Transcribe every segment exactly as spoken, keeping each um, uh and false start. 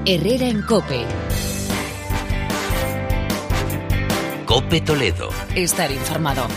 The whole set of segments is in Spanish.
Herrera en COPE. COPE Toledo. Estar informado.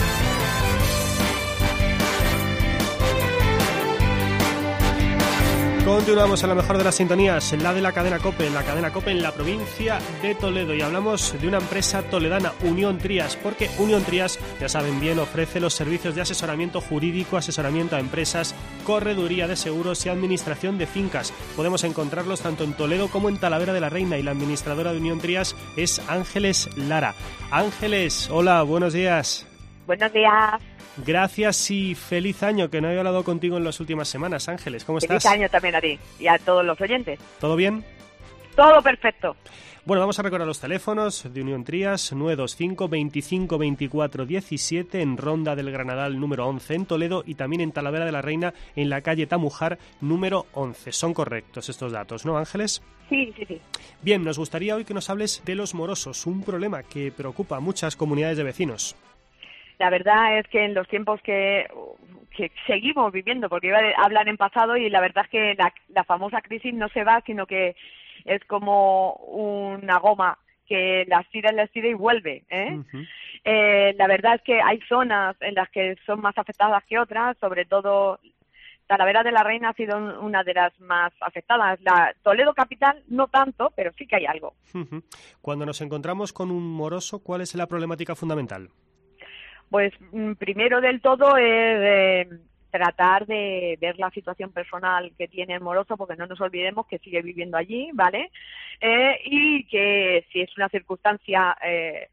Continuamos en la mejor de las sintonías, en la de la cadena COPE, en la cadena COPE en la provincia de Toledo, y hablamos de una empresa toledana, Unión Trías, porque Unión Trías, ya saben bien, ofrece los servicios de asesoramiento jurídico, asesoramiento a empresas, correduría de seguros y administración de fincas. Podemos encontrarlos tanto en Toledo como en Talavera de la Reina, y la administradora de Unión Trías es Ángeles Lara. Ángeles, hola, buenos días. Buenos días. Gracias y feliz año, que no he hablado contigo en las últimas semanas. Ángeles, ¿cómo estás? Feliz año también a ti y a todos los oyentes. ¿Todo bien? Todo perfecto. Bueno, vamos a recordar los teléfonos de Unión Trías: nueve dos cinco, veinticinco, veinticuatro, diecisiete, en Ronda del Granadal número once en Toledo, y también en Talavera de la Reina en la calle Tamujar número once. Son correctos estos datos, ¿no, Ángeles? Sí, sí, sí. Bien, nos gustaría hoy que nos hables de los morosos, un problema que preocupa a muchas comunidades de vecinos. La verdad es que en los tiempos que, que seguimos viviendo, porque iba a hablar en pasado, y la verdad es que la, la famosa crisis no se va, sino que es como una goma que las tira, las tira y vuelve, ¿eh? Uh-huh. Eh, la verdad es que hay zonas en las que son más afectadas que otras, sobre todo Talavera de la Reina ha sido una de las más afectadas. La Toledo capital no tanto, pero sí que hay algo. Uh-huh. Cuando nos encontramos con un moroso, ¿cuál es la problemática fundamental? Pues primero del todo es eh, tratar de ver la situación personal que tiene el moroso, porque no nos olvidemos que sigue viviendo allí, ¿vale? Eh, y que si es una circunstancia eh,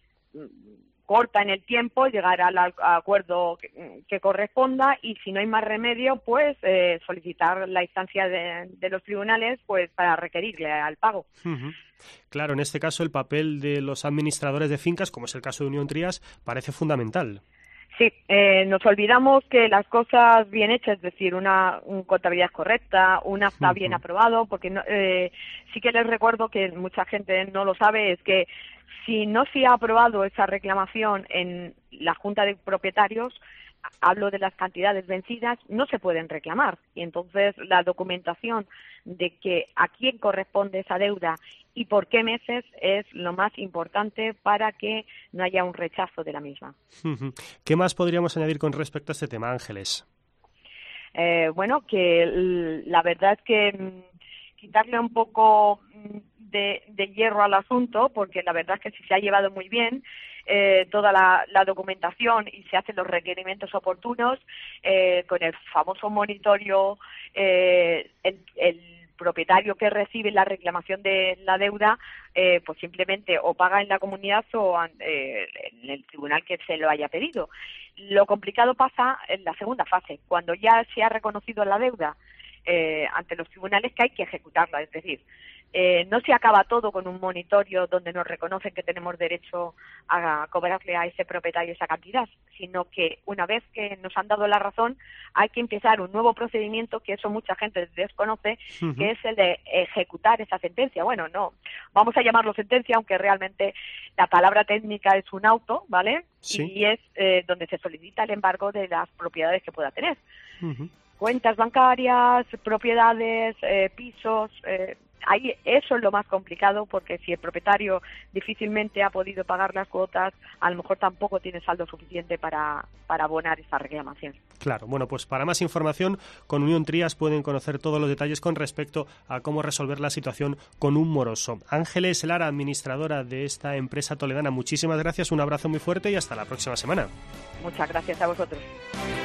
corta en el tiempo, llegar al acuerdo que, que corresponda, y si no hay más remedio, pues eh, solicitar la instancia de, de los tribunales pues para requerirle al pago. Uh-huh. Claro, en este caso el papel de los administradores de fincas, como es el caso de Unión Trías, parece fundamental. Sí, eh, nos olvidamos que las cosas bien hechas, es decir, una, una contabilidad correcta, un acta uh-huh. bien aprobado, porque no, eh, sí que les recuerdo que mucha gente no lo sabe, es que si no se ha aprobado esa reclamación en la Junta de Propietarios, hablo de las cantidades vencidas, no se pueden reclamar. Y entonces la documentación de que a quién corresponde esa deuda y por qué meses es lo más importante para que no haya un rechazo de la misma. ¿Qué más podríamos añadir con respecto a este tema, Ángeles? Eh, bueno, que la verdad es que mmm, quitarle un poco de, de hierro al asunto, porque la verdad es que si se ha llevado muy bien eh, toda la, la documentación y se hacen los requerimientos oportunos, eh, con el famoso monitorio, eh, el, el propietario que recibe la reclamación de la deuda, eh, pues simplemente o paga en la comunidad o eh, en el tribunal que se lo haya pedido. Lo complicado pasa en la segunda fase, cuando ya se ha reconocido la deuda eh, ante los tribunales, que hay que ejecutarla, es decir, Eh, no se acaba todo con un monitorio donde nos reconocen que tenemos derecho a cobrarle a ese propietario esa cantidad, sino que una vez que nos han dado la razón hay que empezar un nuevo procedimiento, que eso mucha gente desconoce, uh-huh. que es el de ejecutar esa sentencia. Bueno, no, vamos a llamarlo sentencia, aunque realmente la palabra técnica es un auto, ¿vale? Sí. Y es eh, donde se solicita el embargo de las propiedades que pueda tener. Uh-huh. Cuentas bancarias, propiedades, eh, pisos... Eh, Ahí eso es lo más complicado, porque si el propietario difícilmente ha podido pagar las cuotas, a lo mejor tampoco tiene saldo suficiente para, para abonar esa reclamación. Claro, bueno, pues para más información, con Unión Trías pueden conocer todos los detalles con respecto a cómo resolver la situación con un moroso. Ángeles Lara, administradora de esta empresa toledana, muchísimas gracias, un abrazo muy fuerte y hasta la próxima semana. Muchas gracias a vosotros.